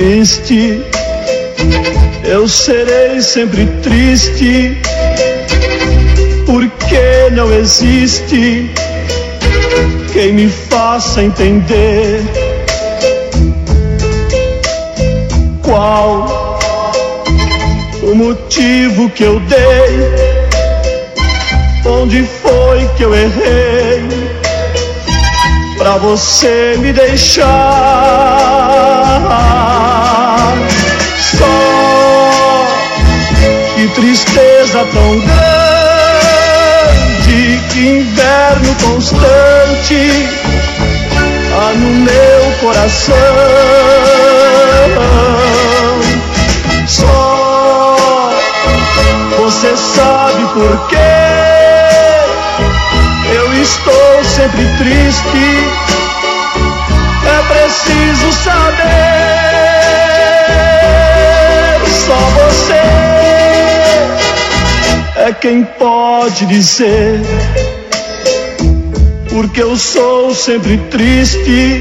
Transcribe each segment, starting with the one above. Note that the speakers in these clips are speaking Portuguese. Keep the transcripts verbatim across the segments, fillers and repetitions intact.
triste, eu serei sempre triste, porque não existe quem me faça entender qual o motivo que eu dei, onde foi que eu errei pra você me deixar. Só que tristeza tão grande, que inverno constante há no meu coração. Só você sabe por quê eu estou sempre triste. É preciso saber, só você é quem pode dizer porque eu sou sempre triste,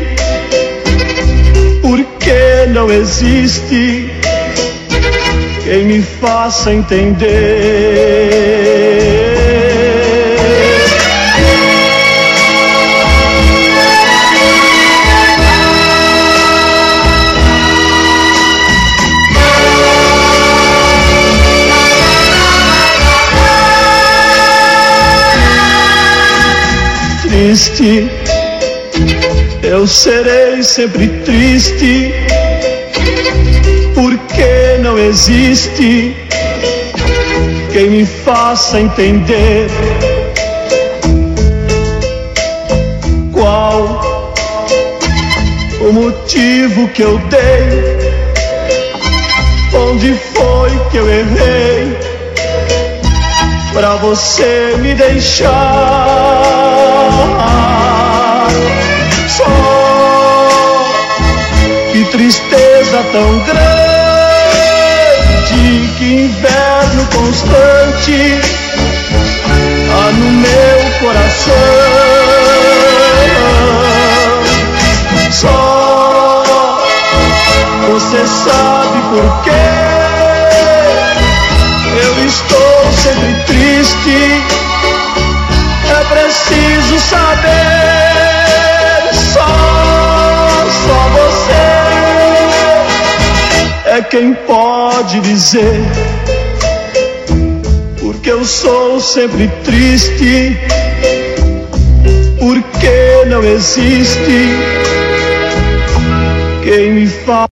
porque não existe quem me faça entender. Triste, eu serei sempre triste, porque não existe quem me faça entender qual o motivo que eu dei, onde foi que eu errei pra você me deixar. Só que tristeza tão grande, que inverno constante há no meu coração. Só você sabe por quê eu estou sempre triste. É preciso saber, só, só você é quem pode dizer porque eu sou sempre triste, porque não existe quem me faz